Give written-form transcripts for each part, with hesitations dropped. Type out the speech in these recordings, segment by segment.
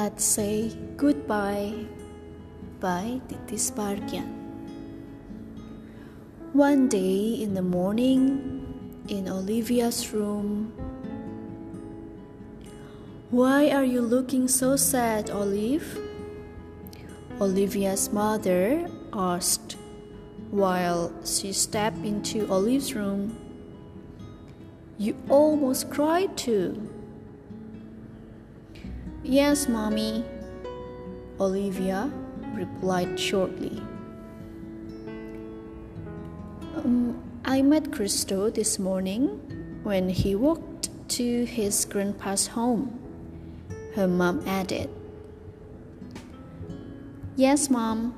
Let's Say Goodbye by Titis Bargian. One day in the morning, in Olivia's room. "Why are you looking so sad, Olive?" Olivia's mother asked while she stepped into Olive's room. "You almost cried too." "Yes, Mommy," Olivia replied shortly. I met Christo this morning when he walked to his grandpa's home," her mom added. "Yes, Mom,"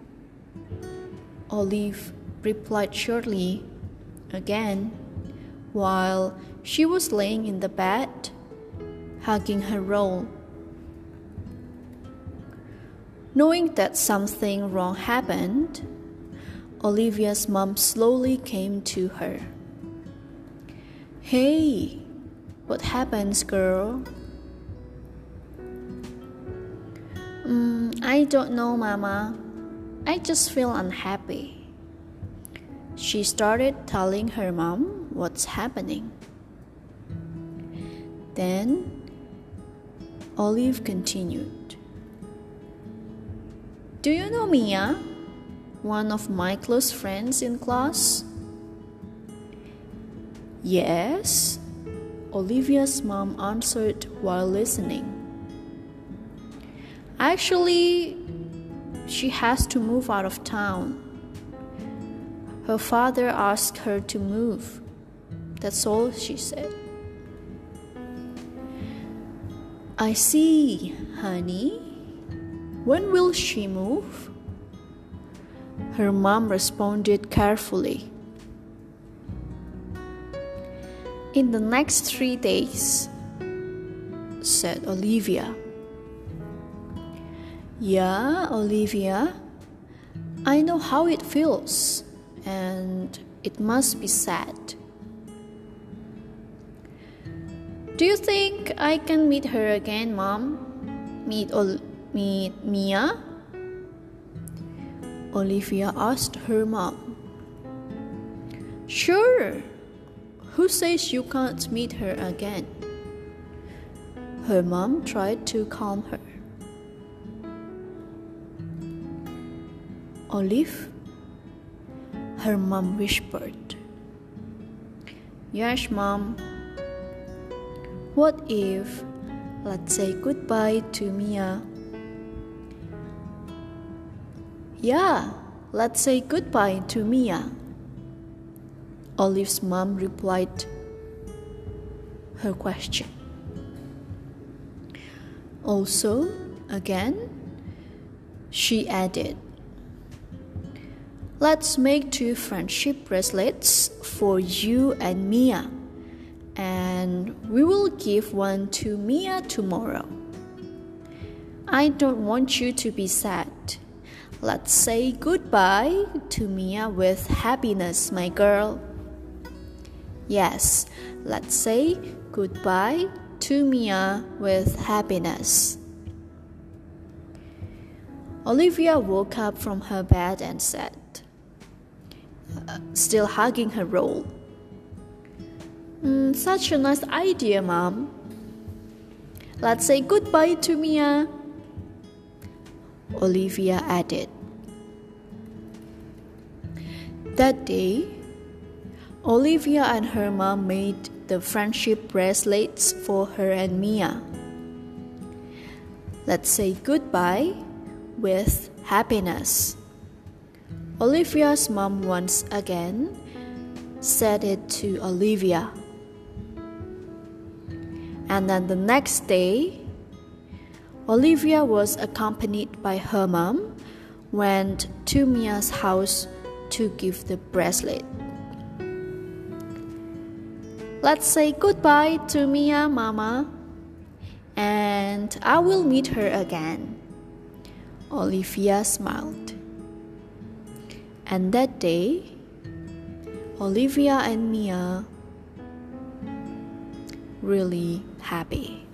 Olive replied shortly again, while she was laying in the bed, hugging her roll. Knowing that something wrong happened, Olivia's mom slowly came to her. "Hey, what happens, girl?" I don't know, Mama. I just feel unhappy." She started telling her mom what's happening. Then Olive continued. "Do you know Mia, one of my close friends in class?" "Yes," Olivia's mom answered while listening. "Actually, she has to move out of town. Her father asked her to move. That's all she said." "I see, honey. When will she move?" Her mom responded carefully. "In the next 3 days," said Olivia. "Yeah, Olivia, I know how it feels, and it must be sad. Do you think I can meet her again, Mom? Meet Mia?" Olivia asked her mom. "Sure. Who says you can't meet her again?" Her mom tried to calm her. "Olive," her mom whispered. "Yes, Mom." "What if let's say goodbye to Mia?" "Yeah, let's say goodbye to Mia," Olive's mom replied her question. Also, again, she added, "Let's make 2 friendship bracelets for you and Mia, and we will give one to Mia tomorrow. I don't want you to be sad. Let's say goodbye to Mia with happiness, my girl." "Yes, let's say goodbye to Mia with happiness." Olivia woke up from her bed and said, still hugging her roll, "Such a nice idea, Mom. Let's say goodbye to Mia," Olivia added. That day, Olivia and her mom made the friendship bracelets for her and Mia. Let's say goodbye with happiness. Olivia's mom once again said it to Olivia. And then the next day, Olivia was accompanied by her mom, went to Mia's house to give the bracelet. "Let's say goodbye to Mia, Mama, and I will meet her again," Olivia smiled. And that day, Olivia and Mia really happy.